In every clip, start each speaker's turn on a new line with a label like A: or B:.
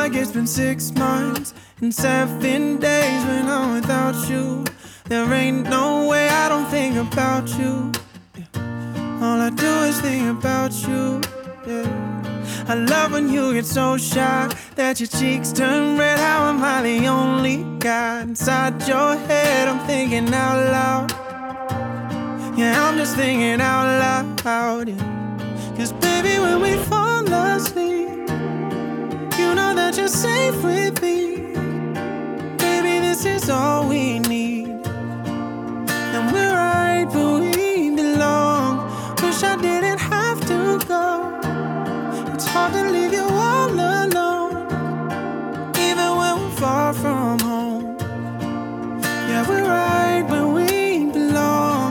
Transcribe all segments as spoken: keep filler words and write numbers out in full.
A: like it's been six months and seven days when I'm without you. There ain't no way I don't think about you. Yeah. All I do is think about you. Yeah. I love when you get so shy that your cheeks turn red. How am I the only guy inside your head? I'm thinking out loud. Yeah, I'm just thinking out loud. Yeah. Cause baby, when we fall asleep, you know that you're safe with me. Baby, this is all we need. And we're right where we belong. Wish I didn't have to go. It's hard to leave you all alone, even when we're far from home. Yeah, we're right where we belong.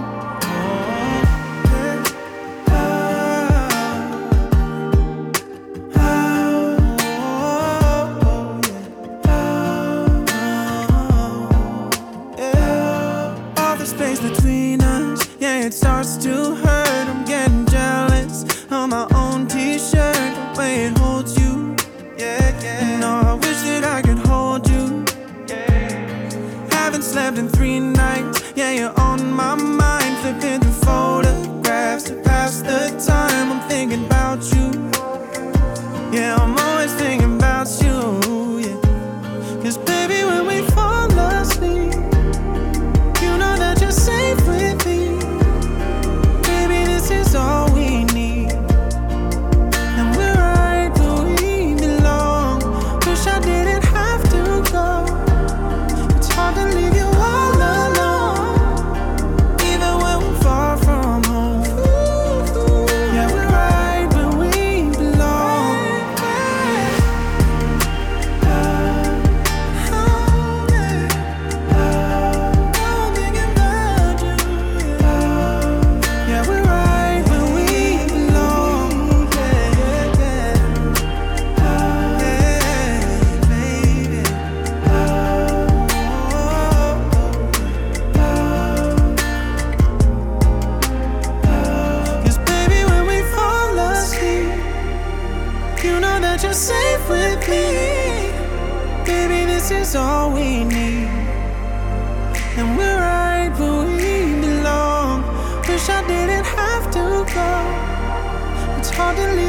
A: Space between us, yeah, it starts to hurt. I'm getting jealous of my own t-shirt, the way it holds you. Yeah, yeah. No, I wish that I could hold you. Yeah. Haven't slept in three nights. Yeah, you're on my mind, flipping through photographs to pass the time. I'm thinking about you. Yeah, I'm always thinking about you. Yeah. Cause baby, when we fall asleep, safe with me. Baby, this is all we need. And we're right where we belong. Wish I didn't have to go. It's hard to leave you all alone, even when we're far from home. Yeah, we're right where we belong. You're safe with me. Baby, this is all we need. And we're right where we belong. Wish I didn't have to go. It's hard to leave